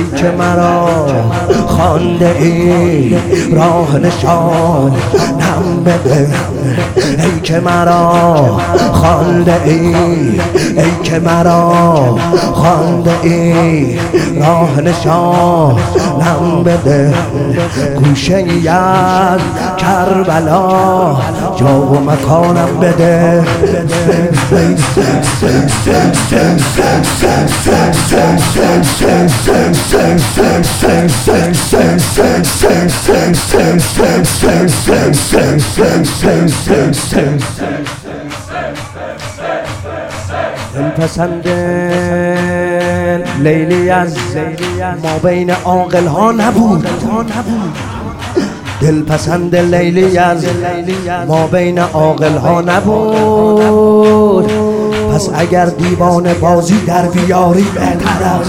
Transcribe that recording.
ای که مرا خوانده ای راه نشان نم بده، ای که مرا خوانده ای، ای که مرا خوانده ای راه نشان نم بده، گوشه ای از کربلا جا و مکانم بده. دلپسند لیلی از ما بین عاقل ها نبود، دلپسند لیلی از ما بین عاقل ها نبود، پس اگر دیوانه بازی در بیاری بهتر است.